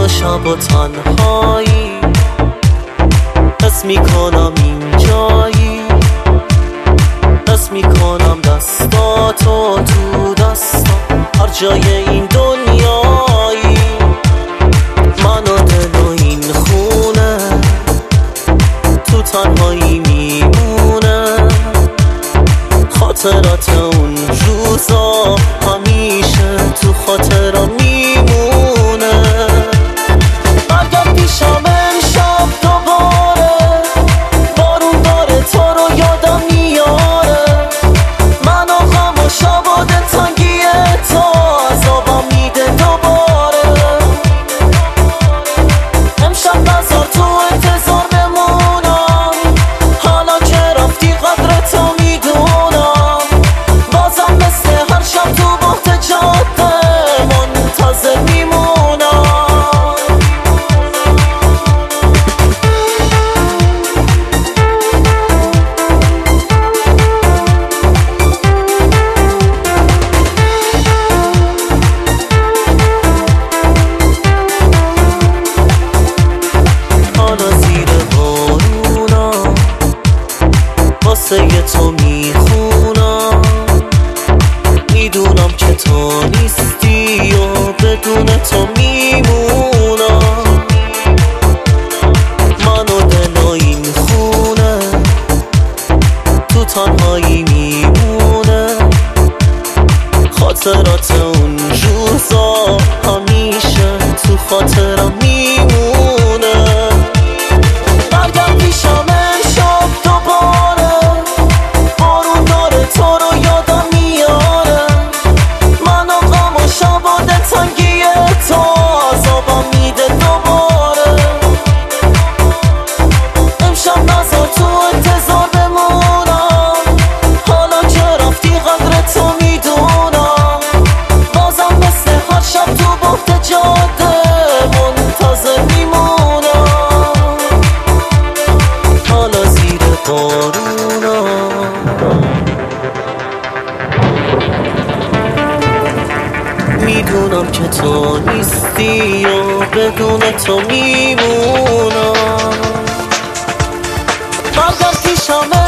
شب و تنهایی، حس میکنم اینجایی، حس میکنم دستاتو تو دستم، هر جای این دنیایی. من و دل و این خونه تو تنهایی میمونه، خاطرات اون روزا همیشه تو خاطرم میمونه. برگرد پیشم امشب دوباره، بارون داره تو رو یادم میاره، من و غم و شب و دلتنگیه تو عذابم میده دوباره. امشب نذار تو انتظار بمونم، حالا که رفتی قدرتو میدونم، بازم مثل هر شب تو بحت جاده منتظر میمونم. حالا زیر بارونم واسه تو میخونم، میدونم که تو نیستی و بدون تو میمونم. من و دل و این خونه تو تنهایی میمونه، خاطرات اون روزا همیشه تو خاطرم میمونه. برگرد پیشم امشب دوباره، بارون داره تو رو یادم میاره، من و غم و شب و دلتنگیه تو عذابم میده دوباره. امشب نذار تو انتظار بمونم، حالا که رفتی قدرتو میدونم، بازم مثل هر شب تو بحت جاده منتظر میمونم. حالا زیر بارونم میدونم که تو نیستی و بدون تو میمونم. برگرد پیشم